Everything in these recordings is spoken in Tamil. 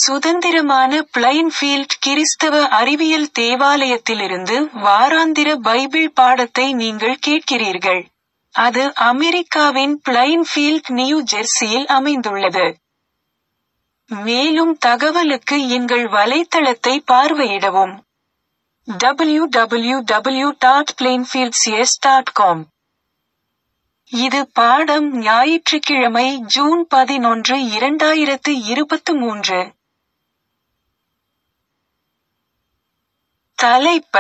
சுதந்திரமான பிளைன்ஃபீல்ட் கிறிஸ்தவ அறிவியல் தேவாலயத்திலிருந்து வாராந்திர பைபிள் பாடத்தை நீங்கள் கேட்கிறீர்கள். அது அமெரிக்காவின் பிளைன்ஃபீல்ட், நியூ ஜெர்சியில் அமைந்துள்ளது. மேலும் தகவலுக்கு எங்கள் வலைத்தளத்தை பார்வையிடவும். www.plainfieldcs.com. இது பாடம் ஞாயிற்றுக்கிழமை ஜூன் 11, 2023. தலைப்ப: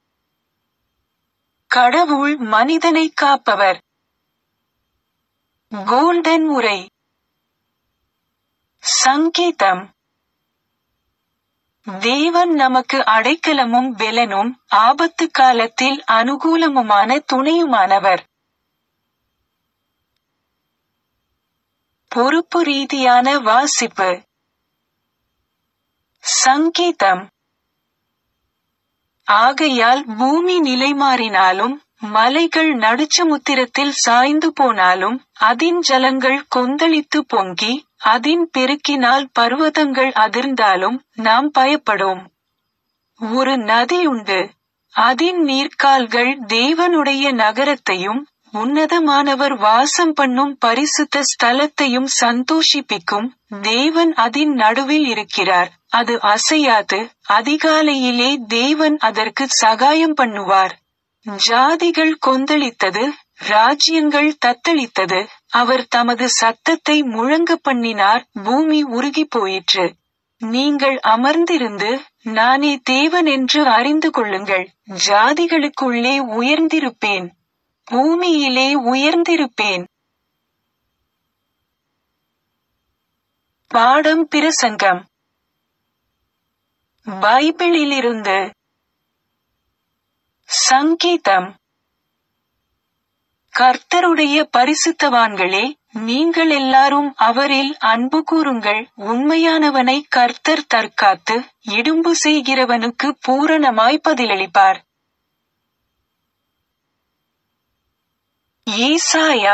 கடவுள் மனிதனை காப்பவர். கோல்டன் உரை. சங்கீதம்: தேவன் நமக்கு அடைக்கலமும் பெலனும், ஆபத்து காலத்தில் அனுகூலமுமான துணையுமானவர். பொறுப்பு ரீதியான வாசிப்பு. சங்கீதம்: ஆகையால் பூமி நிலைமாறினாலும், மலைகள் நடுச்சமுத்திரத்தில் சாய்ந்து போனாலும், அதின் ஜலங்கள் கொந்தளித்து பொங்கி, அதின் பெருக்கினால் பர்வதங்கள் அதிர்ந்தாலும் நாம் பயப்படோம். ஒரு நதியுண்டு, அதின் நீர்க்கால்கள் தேவனுடைய நகரத்தையும் உன்னதமானவர் வாசம் பண்ணும் பரிசுத்த ஸ்தலத்தையும் சந்தோஷிப்பிக்கும். தேவன் அதின் நடுவில் இருக்கிறார், அது அசையாது. அதிகாலையிலே தேவன் அதற்கு சகாயம் பண்ணுவார். ஜாதிகள் கொந்தளித்தது, ராஜ்யங்கள் தத்தளித்தது. அவர் தமது சத்தத்தை முழங்க பண்ணினார், பூமி உருகி போயிற்று. நீங்கள் அமர்ந்திருந்து, நானே தேவன் என்று அறிந்து கொள்ளுங்கள். ஜாதிகளுக்குள்ளே உயர்ந்திருப்பேன், பூமியிலே உயர்ந்திருப்பேன். பாடம் பிரசங்கம். பைபிளிலிருந்து. சங்கீதம்: கர்த்தருடைய பரிசுத்தவான்களே, நீங்கள் எல்லாரும் அவரில் அன்பு கூருங்கள். உண்மையானவனை கர்த்தர் தற்காத்து, இடும்பு செய்கிறவனுக்கு பூரணமாய் பதிலளிப்பார். ஏசாயா: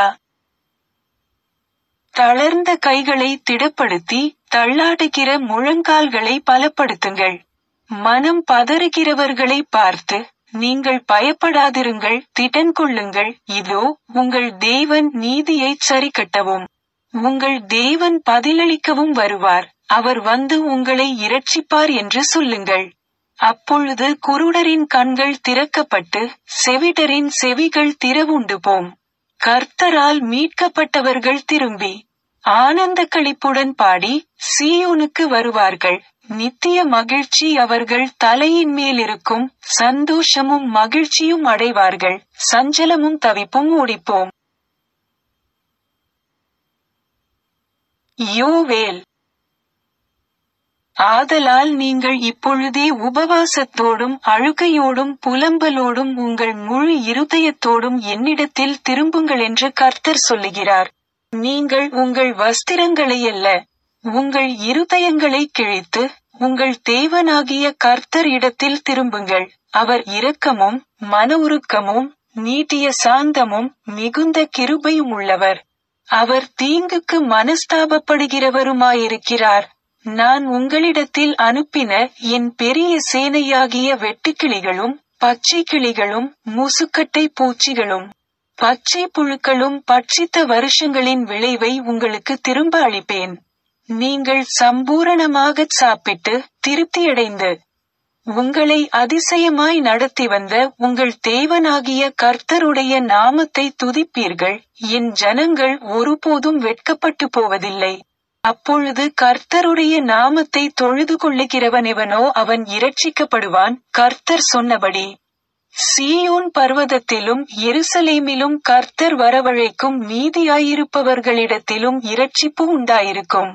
தளர்ந்த கைகளை திடப்படுத்தி, தள்ளாடுகிற முழங்கால்களை பலப்படுத்துங்கள். மனம் பதறுகிறவர்களை பார்த்து, நீங்கள் பயப்படாதிருங்கள், திடன் கொள்ளுங்கள். இதோ, உங்கள் தேவன் நீதியைச் சரிக்கட்டவும், உங்கள் தேவன் பதிலளிக்கவும் வருவார். அவர் வந்து உங்களை இரட்சிப்பார் என்று சொல்லுங்கள். அப்பொழுது குருடரின் கண்கள் திறக்கப்பட்டு, செவிடரின் செவிகள் திறவுண்டு போம். கர்த்தரால் மீட்கப்பட்டவர்கள் திரும்பி ஆனந்த களிப்புடன் பாடி சீயோனுக்கு வருவார்கள். நித்திய மகிழ்ச்சி அவர்கள் தலையின் மேலிருக்கும். சந்தோஷமும் மகிழ்ச்சியும் அடைவார்கள், சஞ்சலமும் தவிப்பும் ஓடிப்போம். யோவேல்: ஆதலால் நீங்கள் இப்பொழுதே உபவாசத்தோடும் அழுகையோடும் புலம்பலோடும் உங்கள் முழு இருதயத்தோடும் என்னிடத்தில் திரும்புங்களென்று கர்த்தர் சொல்லுகிறார். நீங்கள் உங்கள் வஸ்திரங்களையல்ல, உங்கள் இருதயங்களை கிழித்து, உங்கள் தேவனாகிய கர்த்தர் இடத்தில் திரும்புங்கள். அவர் இரக்கமும் மன உருக்கமும் நீட்டிய சாந்தமும் மிகுந்த கிருபையும் உள்ளவர். அவர் தீங்குக்கு மனஸ்தாபப்படுகிறவருமாயிருக்கிறார். நான் உங்களிடத்தில் அனுப்பின என் பெரிய சேனையாகிய வெட்டுக்கிளிகளும் பச்சை கிளிகளும் முசுக்கட்டை பூச்சிகளும் பச்சை புழுக்களும் பட்சித்த வருஷங்களின் விளைவை உங்களுக்கு திரும்ப அளிப்பேன். நீங்கள் சம்பூரணமாகச் சாப்பிட்டு திருப்தியடைந்து, உங்களை அதிசயமாய் நடத்தி வந்த உங்கள் தேவனாகிய கர்த்தருடைய நாமத்தை துதிப்பீர்கள். என் ஜனங்கள் ஒருபோதும் வெட்கப்பட்டு போவதில்லை. அப்பொழுது கர்த்தருடைய நாமத்தை தொழுது கொள்ளுகிறவனெவனோ அவன் இரட்சிக்கப்படுவான். கர்த்தர் சொன்னபடி சீயோன் பர்வதத்திலும் எருசலேமிலும் கர்த்தர் வரவழைக்கும் மீதியாயிருப்பவர்களிடத்திலும் இரட்சிப்பு உண்டாயிருக்கும்.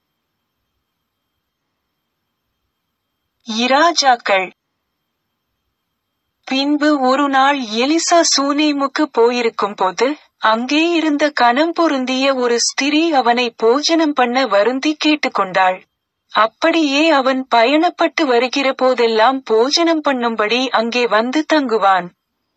இராஜாக்கள். பின்பு ஒரு நாள் எலிசா சூனேமுக்கு போயிருக்கும் போது, அங்கே இருந்த கனம் பொருந்திய ஒரு ஸ்திரீ அவனை போஜனம் பண்ண வருந்தி கேட்டுக்கொண்டாள். அப்படியே அவன் பயணப்பட்டு வருகிற போதெல்லாம் போஜனம் பண்ணும்படி அங்கே வந்து தங்குவான்.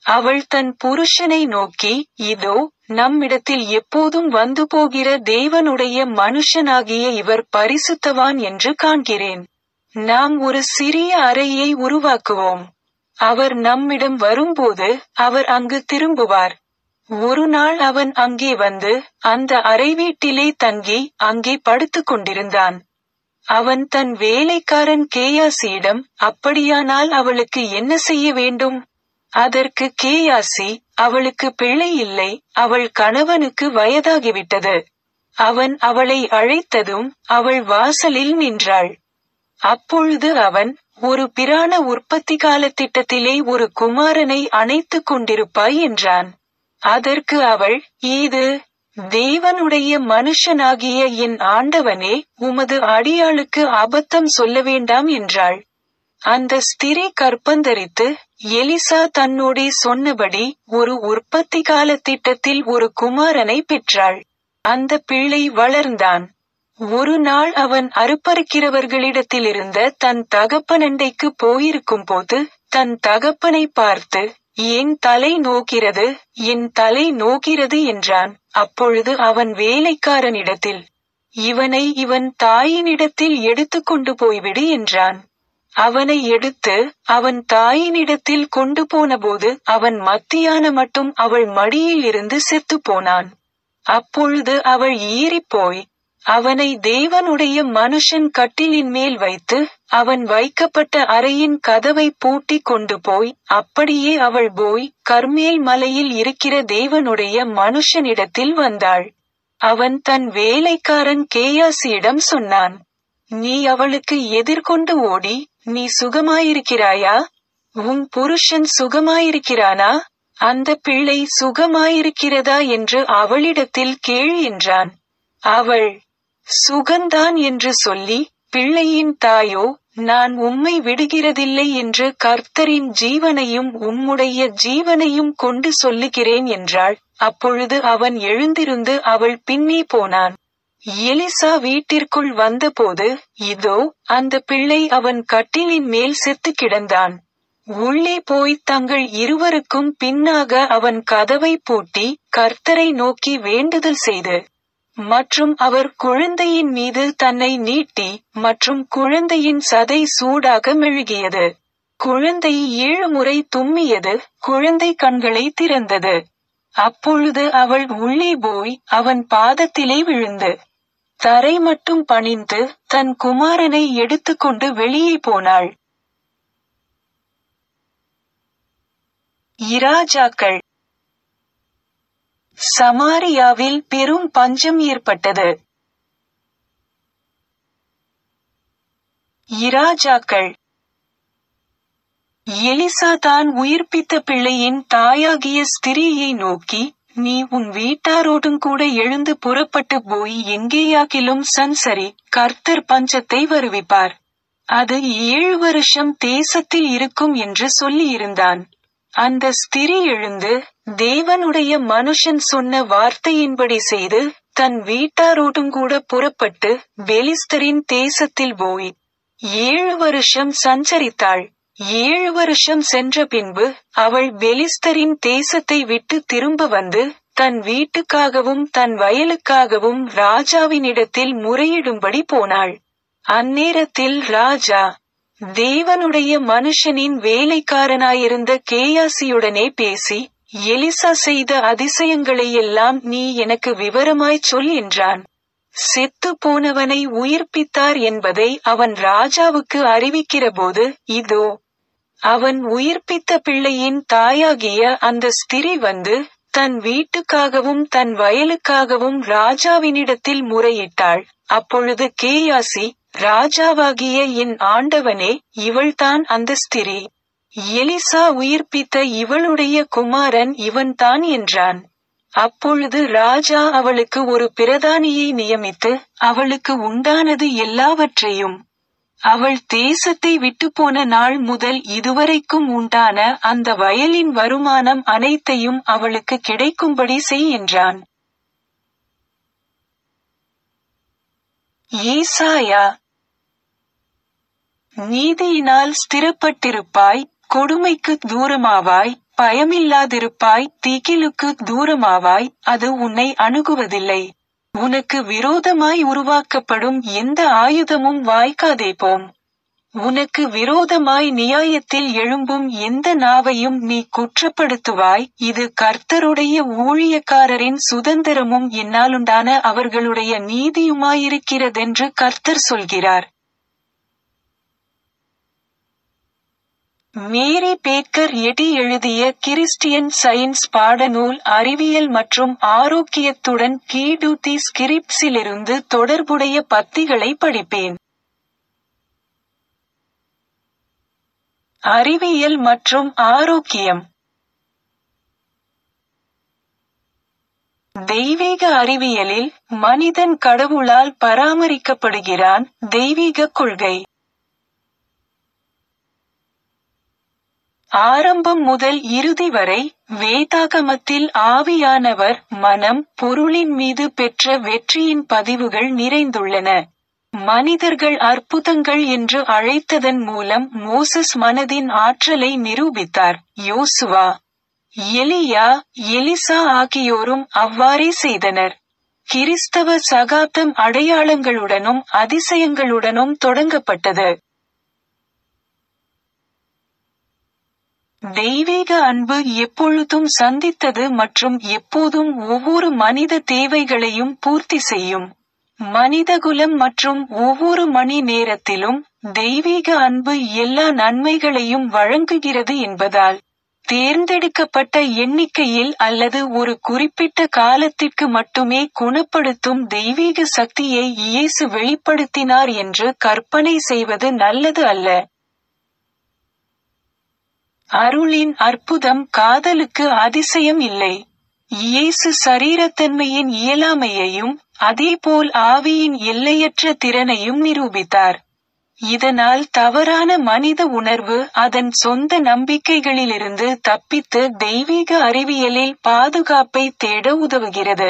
அவள் தன் புருஷனை நோக்கி, இதோ, நம்மிடத்தில் எப்போதும் வந்து போகிற தேவனுடைய மனுஷனாகிய இவர் பரிசுத்தவான் என்று காண்கிறேன். நாம் ஒரு சிறிய அறையை உருவாக்குவோம். அவர் நம்மிடம் வரும்போது அவர் அங்கு திரும்புவார். ஒரு நாள் அவன் அங்கே வந்து அந்த அறை வீட்டிலே தங்கி அங்கே படுத்துக் கொண்டிருந்தான். அவன் தன் வேலைக்காரன் கேயாசியிடம், அப்படியானால் அவளுக்கு என்ன செய்ய வேண்டும்? அதற்கு கேயாசி, அவளுக்கு பிள்ளை இல்லை, அவள் கணவனுக்கு வயதாகிவிட்டது. அவன் அவளை அழைத்ததும் அவள் வாசலில் நின்றாள். அப்பொழுது அவன், ஒரு பிராண உற்பத்தி காலத்திட்டத்திலே ஒரு குமாரனை அணைத்துக் கொண்டிருப்பாய் என்றான். அதற்கு அவள், இது தேவனுடைய மனுஷனாகிய என் ஆண்டவனே, உமது அடியாளுக்கு அபத்தம் சொல்ல வேண்டாம் என்றாள். அந்த ஸ்திரீ கர்ப்பந்தரித்து, எலிசா தன்னோடே சொன்னபடி ஒரு உற்பத்தி காலத்திட்டத்தில் ஒரு குமாரனை பெற்றாள். அந்த பிள்ளை வளர்ந்தான். ஒரு நாள் அவன் அறுப்பறுக்கிறவர்களிடத்திலிருந்த தன் தகப்பனண்டைக்கு போயிருக்கும் போது தன் தகப்பனை பார்த்து, என் தலை நோகிறது, என் தலை நோகிறது என்றான். அப்பொழுது அவன் வேலைக்காரனிடத்தில், இவனை இவன் தாயினிடத்தில் எடுத்துக்கொண்டு போய்விடு என்றான். அவனை எடுத்து அவன் தாயினிடத்தில் கொண்டு போனபோது அவன் மத்தியான மட்டும் அவள் மடியில் இருந்து செத்துப் போனான். அப்பொழுது அவள் ஈறிப்போய் அவனை தேவனுடைய மனுஷன் கட்டிலின் மேல் வைத்து அவன் வைக்கப்பட்ட அறையின் கதவை பூட்டி கொண்டு போய், அப்படியே அவள் போய் கர்மேல் மலையில் இருக்கிற தேவனுடைய மனுஷனிடத்தில் வந்தாள். அவன் தன் வேலைக்காரன் கேயாசியிடம் சொன்னான், நீ அவளுக்கு எதிர்கொண்டு ஓடி, நீ சுகமாயிருக்கிறாயா? உன் புருஷன் சுகமாயிருக்கிறானா? அந்த பிள்ளை சுகமாயிருக்கிறதா என்று அவளிடத்தில் கேள் என்றான். அவள், சுகந்தான் என்று சொல்லி, பிள்ளையின் தாயோ, நான் உம்மை விடுகிறதில்லை என்று கர்த்தரின் ஜீவனையும் உம்முடைய ஜீவனையும் கொண்டு சொல்லுகிறேன் என்றாள். அப்பொழுது அவன் எழுந்திருந்து அவள் பின்னே போனான். எலிசா வீட்டிற்குள் வந்தபோது, இதோ, அந்த பிள்ளை அவன் கட்டிலின் மேல் செத்து கிடந்தான். உள்ளே போய் தங்கள் இருவருக்கும் பின்னாக அவன் கதவை பூட்டி கர்த்தரை நோக்கி வேண்டுதல் செய்து, மற்றும் அவர் குழந்தையின் மீது தன்னை நீட்டி, மற்றும் குழந்தையின் சதை சூடாக மெழுகியது. குழந்தை 7 முறை தும்மியது, குழந்தை கண்களை திறந்தது. அப்பொழுது அவள் உள்ளே போய் அவன் பாதத்திலே விழுந்து தரை மட்டும் பணிந்து தன் குமாரனை எடுத்துக்கொண்டு வெளியே போனாள். இராஜாக்கள். சமாரியாவில் பெரும் பஞ்சம் ஏற்பட்டது. இராஜாக்கள். எலிசா தான் உயிர்ப்பித்த பிள்ளையின் தாயாகிய ஸ்திரீயை நோக்கி, நீ உன் வீட்டாரோடும் கூட எழுந்து புறப்பட்டு போய் எங்கேயாகிலும் சஞ்சரி, கர்த்தர் பஞ்சத்தை வருவிப்பார். அது 7 வருஷம் தேசத்தில் இருக்கும் என்று சொல்லியிருந்தான். அந்த ஸ்திரீ எழுந்து தேவனுடைய மனுஷன் சொன்ன வார்த்தையின்படி செய்து தன் வீட்டாரோடும் கூட புறப்பட்டு பெலிஸ்தரின் தேசத்தில் போய் 7 வருஷம் சஞ்சரித்தாள். 7 வருஷம் சென்ற பின்பு அவள் பெலிஸ்தரின் தேசத்தை விட்டு திரும்ப வந்து தன் வீட்டுக்காகவும் தன் வயலுக்காகவும் ராஜாவினிடத்தில் முறையிடும்படி போனாள். அந்நேரத்தில் ராஜா தேவனுடைய மனுஷனின் வேலைக்காரனாயிருந்த கேயாசியுடனே பேசி, எலிசா செய்த அதிசயங்களையெல்லாம் நீ எனக்கு விவரமாய்ச் சொல் என்றான். செத்து போனவனை உயிர்ப்பித்தார் என்பதை அவன் ராஜாவுக்கு அறிவிக்கிறபோது, இதோ, அவன் உயிர்ப்பித்த பிள்ளையின் தாயாகிய அந்த ஸ்திரீ வந்து தன் வீட்டுக்காகவும் தன் வயலுக்காகவும் ராஜாவினிடத்தில் முறையிட்டாள். அப்பொழுது கேயாசி, ராஜாவாகிய என் ஆண்டவனே, இவள்தான் அந்த ஸ்திரீ. எலிசா உயிர்ப்பித்த இவளுடைய குமாரன் இவன்தான் என்றான். அப்பொழுது ராஜா அவளுக்கு ஒரு பிரதானியை நியமித்து அவளுக்கு உண்டானது எல்லாவற்றையும் அவள் தேசத்தை விட்டு போன நாள் முதல் இதுவரைக்கும் உண்டான அந்த வயலின் வருமானம் அனைத்தையும் அவளுக்கு கிடைக்கும்படி செய் என்றான். ஏசாயா. நீதியினால் ஸ்திரப்பட்டிருப்பாய், கொடுமைக்கு தூரமாவாய், பயமில்லாதிருப்பாய், திகிலுக்கு தூரமாவாய், அது உன்னை அணுகுவதில்லை. உனக்கு விரோதமாய் உருவாக்கப்படும் எந்த ஆயுதமும் வாய்க்காதே போம். உனக்கு விரோதமாய் நியாயத்தில் எழும்பும் எந்த நாவையும் நீ குற்றப்படுத்துவாய். இது கர்த்தருடைய ஊழியக்காரரின் சுதந்திரமும் என்னாலுண்டான அவர்களுடைய நீதியுமாயிருக்கிறதென்று கர்த்தர் சொல்கிறார். மேரி பேக்கர் எட்டி எழுதிய கிறிஸ்டியன் சயின்ஸ் பாடநூல் அறிவியல் மற்றும் ஆரோக்கியத்துடன் கீடூத்தி ஸ்கிரிப்ட்ஸிலிருந்து தொடர்புடைய பத்திகளை படிப்பேன். அறிவியல் மற்றும் ஆரோக்கியம். தெய்வீக அறிவியலில் மனிதன் கடவுளால் பராமரிக்கப்படுகிறான். தெய்வீக கொள்கை. ஆரம்பம் முதல் இறுதி வரை வேதாகமத்தில் ஆவியானவர் மனம், பொருளின் மீது பெற்ற வெற்றியின் பதிவுகள் நிறைந்துள்ளன. மனிதர்கள் அற்புதங்கள் என்று அழைத்ததன் மூலம் மோசஸ் மனதின் ஆற்றலை நிரூபித்தார். யோசுவா, எலியா, எலிசா ஆகியோரும் அவ்வாறே செய்தனர். கிறிஸ்தவ சகாப்தம் அடையாளங்களுடனும் அதிசயங்களுடனும் தொடங்கப்பட்டது. தெய்வீக அன்பு எப்பொழுதும் சந்தித்தது மற்றும் எப்போதும் ஒவ்வொரு மனித தேவைகளையும் பூர்த்தி செய்யும். மனிதகுலம் மற்றும் ஒவ்வொரு மணி நேரத்திலும் தெய்வீக அன்பு எல்லா நன்மைகளையும் வழங்குகிறது என்பதால் தேர்ந்தெடுக்கப்பட்ட எண்ணிக்கையில் அல்லது ஒரு குறிப்பிட்ட காலத்திற்கு மட்டுமே குணப்படுத்தும் தெய்வீக சக்தியை இயேசு வெளிப்படுத்தினார் என்று கற்பனை செய்வது நல்லது அல்ல. அருளின் அற்புதம் காதலுக்கு அதிசயம் இல்லை. இயேசு சரீரத்தன்மையின் இயலாமையையும் அதேபோல் ஆவியின் எல்லையற்ற திறனையும் நிரூபித்தார். இதனால் தவறான மனித உணர்வு அதன் சொந்த நம்பிக்கைகளிலிருந்து தப்பித்து தெய்வீக அறிவியலில் பாதுகாப்பை தேட உதவுகிறது.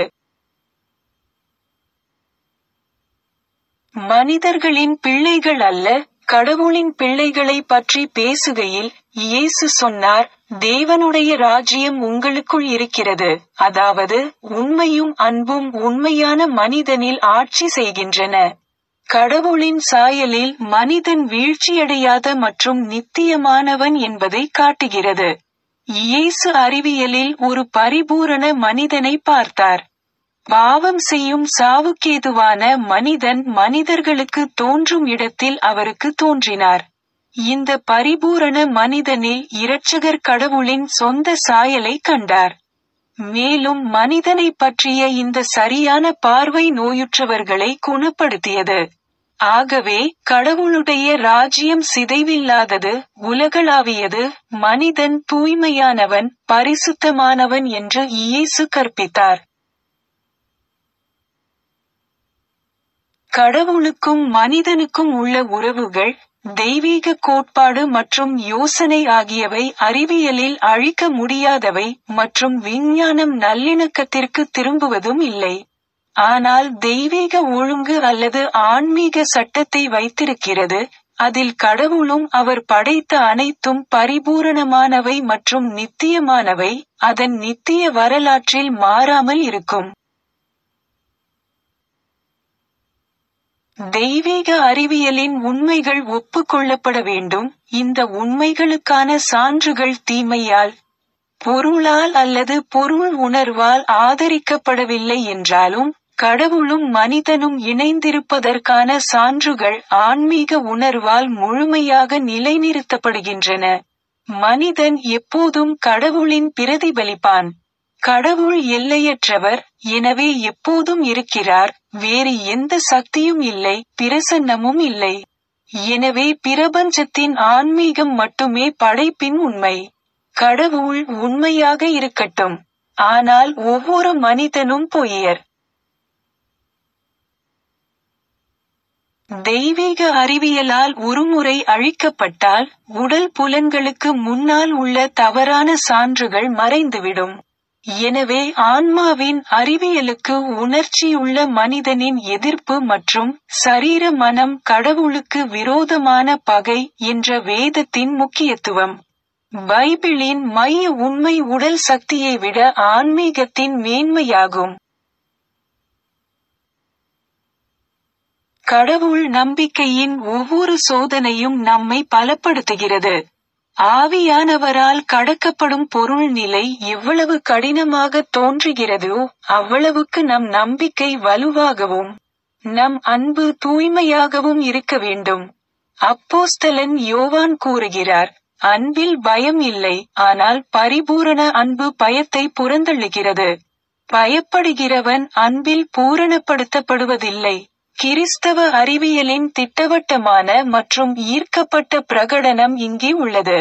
மனிதர்களின் பிள்ளைகள் அல்ல, கடவுளின் பிள்ளைகளை பற்றி பேசுகையில் இயேசு சொன்னார், தேவனுடைய ராஜ்யம் உங்களுக்குள் இருக்கிறது, அதாவது உண்மையும் அன்பும் உண்மையான மனிதனில் ஆட்சி செய்கின்றன. கடவுளின் சாயலில் மனிதன் வீழ்ச்சியடையாத மற்றும் நித்தியமானவன் என்பதை காட்டுகிறது. இயேசு அறிவியலில் ஒரு பரிபூரண மனிதனை பார்த்தார். பாவம் செய்யும் சாவுக்கேதுவான மனிதன் மனிதர்களுக்கு தோன்றும் இடத்தில் அவருக்கு தோன்றினார். இந்த பரிபூரண மனிதனில் இரட்சகர் கடவுளின் சொந்த சாயலை கண்டார். மேலும் மனிதனை பற்றிய இந்த சரியான பார்வை நோயுற்றவர்களை குணப்படுத்தியது. ஆகவே கடவுளுடைய ராஜ்யம் சிதைவில்லாதது, உலகளாவியது, மனிதன் தூய்மையானவன், பரிசுத்தமானவன் என்று இயேசு கற்பித்தார். கடவுளுக்கும் மனிதனுக்கும் உள்ள உறவுகள், தெய்வீக கோட்பாடு மற்றும் யோசனை ஆகியவை அறிவியலில் அழிக்க முடியாதவை மற்றும் விஞ்ஞானம் நல்லிணக்கத்திற்கு திரும்புவதும் இல்லை. ஆனால் தெய்வீக ஒழுங்கு அல்லது ஆன்மீக சட்டத்தை வைத்திருக்கிறது, அதில் கடவுளும் அவர் படைத்த அனைத்தும் பரிபூரணமானவை மற்றும் நித்தியமானவை, அதன் நித்திய வரலாற்றில் மாறாமல் இருக்கும். தெய்வீக அறிவியலின் உண்மைகள் ஒப்புக்கொள்ளப்பட வேண்டும். இந்த உண்மைகளுக்கான சான்றுகள் தீமையால், பொருளால் அல்லது பொருள் உணர்வால் ஆதரிக்கப்படவில்லை என்றாலும், கடவுளும் மனிதனும் இணைந்திருப்பதற்கான சான்றுகள் ஆன்மீக உணர்வால் முழுமையாக நிலைநிறுத்தப்படுகின்றன. மனிதன் எப்போதும் கடவுளின் பிரதிபலிப்பான். கடவுள் எல்லையற்றவர், எனவே எப்போதும் இருக்கிறார், வேறு எந்த சக்தியும் இல்லை, பிரசன்னமும் இல்லை. எனவே பிரபஞ்சத்தின் ஆன்மீகம் மட்டுமே படைப்பின் உண்மை. கடவுள் உண்மையாக இருக்கட்டும், ஆனால் ஒவ்வொரு மனிதனும் பொய்யர். தெய்வீக அறிவியலால் ஒருமுறை அழிக்கப்பட்டால், உடல் புலன்களுக்கு முன்னால் உள்ள தவறான சான்றுகள் மறைந்துவிடும். எனவே ஆன்மாவின் அறிவியலுக்கு உணர்ச்சியுள்ள மனிதனின் எதிர்ப்பு மற்றும் சரீர மனம் கடவுளுக்கு விரோதமான பகை என்ற வேதத்தின் முக்கியத்துவம். பைபிளின் மைய உண்மை உடல் சக்தியை விட ஆன்மீகத்தின் மேன்மையாகும். கடவுள் நம்பிக்கையின் ஒவ்வொரு சோதனையும் நம்மை பலப்படுத்துகிறது. ஆவியானவரால் கடக்கப்படும் பொருள் நிலை எவ்வளவு கடினமாக தோன்றுகிறதோ அவ்வளவுக்கு நம் நம்பிக்கை வலுவாகவும் நம் அன்பு தூய்மையாகவும் இருக்க வேண்டும். அப்போஸ்தலன் யோவான் கூறுகிறார், அன்பில் பயம் இல்லை, ஆனால் பரிபூரண அன்பு பயத்தை புறந்தள்ளுகிறது. பயப்படுகிறவன் அன்பில் பூரணப்படுத்தப்படுவதில்லை. கிறிஸ்தவ அறிவியலின் திட்டவட்டமான மற்றும் ஈர்க்கப்பட்ட பிரகடனம் இங்கே உள்ளது.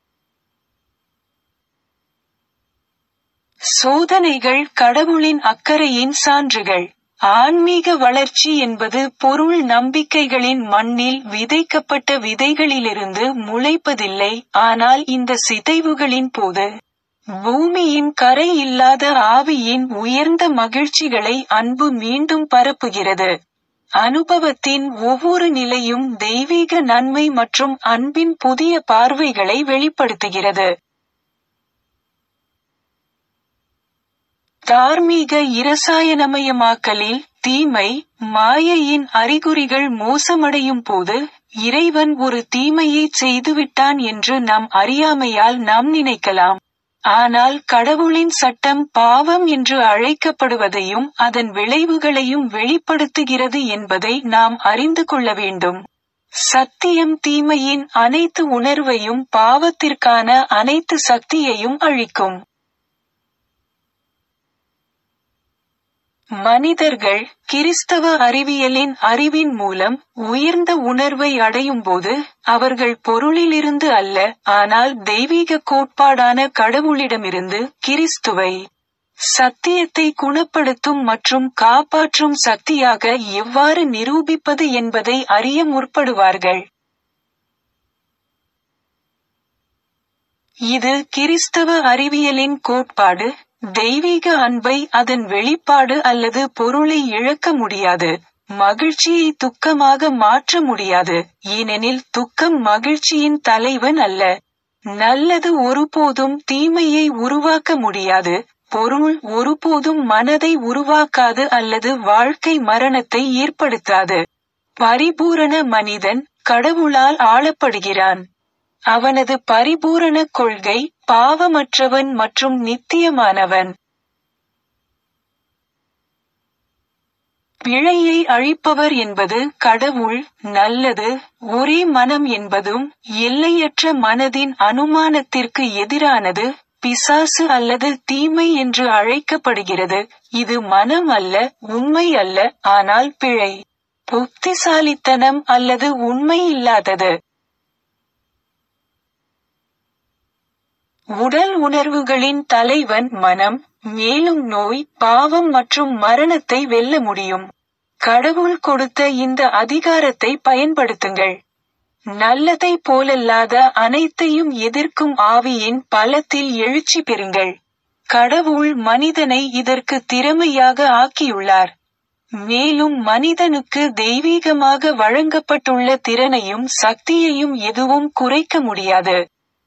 சோதனைகள் கடவுளின் அக்கறையின் சான்றுகள். ஆன்மீக வளர்ச்சி என்பது பொருள் நம்பிக்கைகளின் மண்ணில் விதைக்கப்பட்ட விதைகளிலிருந்து முளைப்பதில்லை, ஆனால் இந்த சிதைவுகளின் போது பூமியின் கரை இல்லாத ஆவியின் உயர்ந்த மகிழ்ச்சிகளை அன்பு மீண்டும் பரப்புகிறது. அனுபவத்தின் ஒவ்வொரு நிலையும் தெய்வீக நன்மை மற்றும் அன்பின் புதிய பார்வைகளை வெளிப்படுத்துகிறது. தார்மீக இரசாயனமயமாக்கலில் தீமை, மாயையின் அறிகுறிகள் மோசமடையும் போது இறைவன் ஒரு தீமையைச் செய்துவிட்டான் என்று நம் அறியாமையால் நாம் நினைக்கலாம். ஆனால் கடவுளின் சட்டம் பாவம் என்று அழைக்கப்படுவதையும் அதன் விளைவுகளையும் வெளிப்படுத்துகிறது என்பதை நாம் அறிந்து கொள்ள வேண்டும். சத்தியம் தீமையின் அனைத்து உணர்வையும் பாவத்திற்கான அனைத்து சக்தியையும் அழிக்கும். மனிதர்கள் கிறிஸ்தவ அறிவியலின் அறிவின் மூலம் உயர்ந்த உணர்வை அடையும்போது அவர்கள் பொருளிலிருந்து அல்ல, ஆனால் தெய்வீக கோட்பாடான கடவுளிடமிருந்து கிறிஸ்துவை சத்தியத்தை குணப்படுத்தும் மற்றும் காப்பாற்றும் சக்தியாக எவ்வாறு நிரூபிப்பது என்பதை அறிய முற்படுவார்கள். இது கிறிஸ்தவ அறிவியலின் கோட்பாடு. தெய்வீக அன்பை அதன் வெளிப்பாடு அல்லது பொருளை இழக்க முடியாது. மகிழ்ச்சியை துக்கமாக மாற்ற முடியாது, ஏனெனில் துக்கம் மகிழ்ச்சியின் தலைவன் அல்ல. நல்லது ஒருபோதும் தீமையை உருவாக்க முடியாது. பொருள் ஒருபோதும் மனதை உருவாக்காது அல்லது வாழ்க்கை மரணத்தை ஏற்படுத்தாது. பரிபூரண மனிதன் கடவுளால் ஆளப்படுகிறான். அவனது பரிபூரண கொள்கை பாவமற்றவன் மற்றும் நித்தியமானவன். பிழையை அழிப்பவர் என்பது கடவுள், நல்லது, ஒரே மனம் என்பதும் எல்லையற்ற மனதின் அனுமானத்திற்கு எதிரானது, பிசாசு அல்லது தீமை என்று அழைக்கப்படுகிறது. இது மனம் அல்ல, உண்மை அல்ல, ஆனால் பிழை, புத்திசாலித்தனம் அல்லது உண்மை இல்லாதது. உடல் உணர்வுகளின் தலைவன் மனம், மேலும் நோய், பாவம் மற்றும் மரணத்தை வெல்ல முடியும். கடவுள் கொடுத்த இந்த அதிகாரத்தை பயன்படுத்துங்கள். நல்லதை போலல்லாத அனைத்தையும் எதிர்க்கும் ஆவியின் பலத்தில் எழுச்சி பெறுங்கள். கடவுள் மனிதனை இதற்கு திறமையாக ஆக்கியுள்ளார். மேலும் மனிதனுக்கு தெய்வீகமாக வழங்கப்பட்டுள்ள திறனையும் சக்தியையும் எதுவும் குறைக்க முடியாது.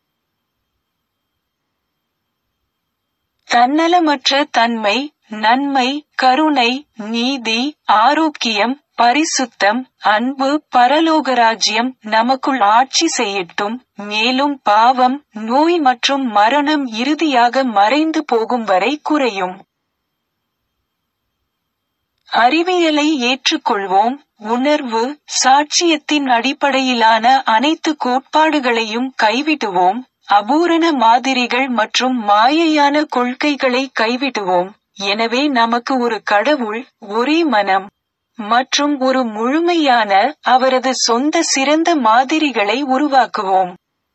தன்னலமற்ற தன்மை, நன்மை, கருணை, நீதி, ஆரோக்கியம், பரிசுத்தம், அன்பு, பரலோகராஜ்யம் நமக்குள் ஆட்சி செய்யட்டும். மேலும் பாவம், நோய் மற்றும் மரணம் இறுதியாக மறைந்து போகும் வரை குறையும். அறிவியலை ஏற்றுக்கொள்வோம். உணர்வு, சாட்சியத்தின் அடிப்படையிலான அனைத்து கோட்பாடுகளையும் கைவிடுவோம். அபூரண மாதிரிகள் மற்றும் மாயையான கொள்கைகளை கைவிடுவோம். எனவே நமக்கு ஒரு கடவுள், ஒரே மனம் மற்றும் ஒரு முழுமையான அவரது சொந்த சிறந்த மாதிரிகளை உருவாக்குவோம்.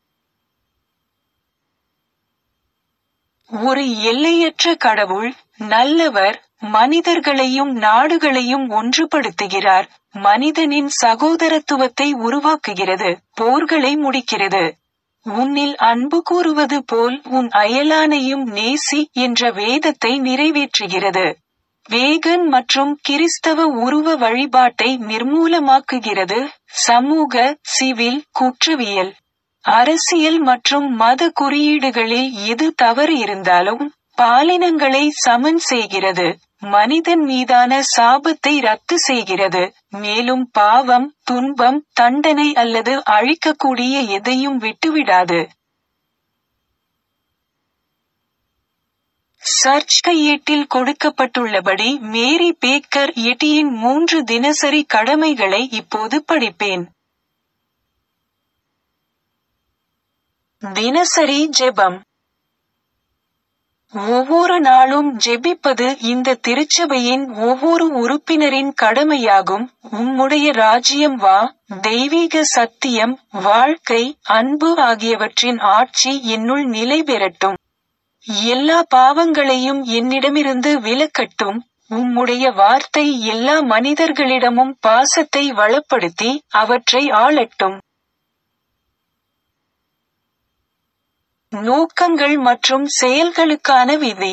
ஒரு எல்லையற்ற கடவுள், நல்லவர், மனிதர்களையும் நாடுகளையும் ஒன்றுபடுத்துகிறார். மனிதனின் சகோதரத்துவத்தை உருவாக்குகிறது, போர்களை முடிக்கிறது. உன்னில் அன்பு கூறுவது போல் உன் அயலானையும் நேசி என்ற வேதத்தை நிறைவேற்றுகிறது. வேகன் மற்றும் கிறிஸ்தவ உருவ வழிபாட்டை நிர்மூலமாக்குகிறது. சமூக, சிவில், குற்றவியல் அரசியல் மற்றும் மத குறியீடுகளில் எது தவறு இருந்தாலும் பாலினங்களை சமன் செய்கிறது, மனிதன் மீதான சாபத்தை ரத்து செய்கிறது, மேலும் பாவம், துன்பம், தண்டனை அல்லது அழிக்கக்கூடிய எதையும் விட்டுவிடாது. சர்ச் கையேட்டில் கொடுக்கப்பட்டுள்ளபடி மேரி பேக்கர் எட்டியின் 3 தினசரி கடமைகளை இப்போது படிப்பேன். தினசரி ஜெபம். ஒவ்வொரு நாளும் ஜெபிப்பது இந்த திருச்சபையின் ஒவ்வொரு உறுப்பினரின் கடமையாகும். உம்முடைய ராஜ்யம் வா, தெய்வீக சத்தியம், வாழ்க்கை, அன்பு ஆகியவற்றின் ஆட்சி என்னுள் நிலை பெறட்டும். எல்லா பாவங்களையும் என்னிடமிருந்து விலக்கட்டும். உம்முடைய வார்த்தை எல்லா மனிதர்களிடமும் பாசத்தை வளப்படுத்தி அவற்றை ஆளட்டும். நோக்கங்கள் மற்றும் செயல்களுக்கான விதி.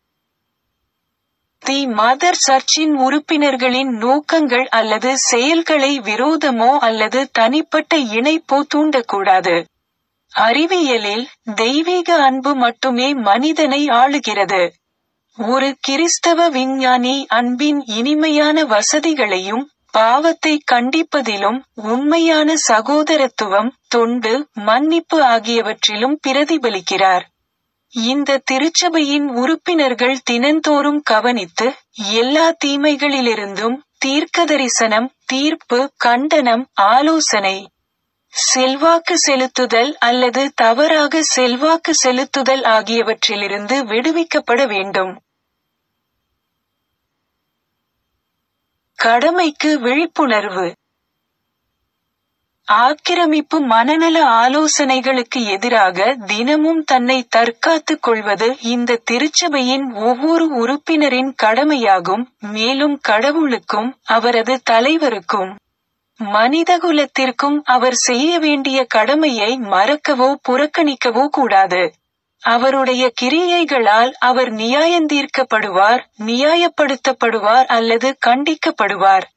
தி மதர் சர்ச்சின் உறுப்பினர்களின் நோக்கங்கள் அல்லது செயல்களை விரோதமோ அல்லது தனிப்பட்ட இணைப்போ தூண்டக்கூடாது. அறிவியலில் தெய்வீக அன்பு மட்டுமே மனிதனை ஆளுகிறது. ஒரு கிறிஸ்தவ விஞ்ஞானி அன்பின் இனிமையான வசதிகளையும் பாவத்தை கண்டிப்பதிலும் உண்மையான சகோதரத்துவம், தொண்டு, மன்னிப்பு ஆகியவற்றிலும் பிரதிபலிக்கிறார். இந்த திருச்சபையின் உறுப்பினர்கள் தினந்தோறும் கவனித்து எல்லா தீமைகளிலிருந்தும் தீர்க்கதரிசனம், தீர்ப்பு, கண்டனம், ஆலோசனை, செல்வாக்கு செலுத்துதல் அல்லது தவறாக செல்வாக்கு செலுத்துதல் ஆகியவற்றிலிருந்து விடுவிக்கப்பட வேண்டும். கடமைக்கு விழிப்புணர்வு. ஆக்கிரமிப்பு மனநல ஆலோசனைகளுக்கு எதிராக தினமும் தன்னை தற்காத்துக் கொள்வது இந்த திருச்சபையின் ஒவ்வொரு உறுப்பினரின் கடமையாகும், மேலும் கடவுளுக்கும் அவரது தலைவருக்கும் மனிதகுலத்திற்கும் அவர் செய்ய வேண்டிய கடமையை மறக்கவோ புறக்கணிக்கவோ கூடாது. அவருடைய கிரியைகளால் அவர் நியாயந்தீர்க்கப்படுவார், நியாயப்படுத்தப்படுவார் அல்லது கண்டிக்கப்படுவார்.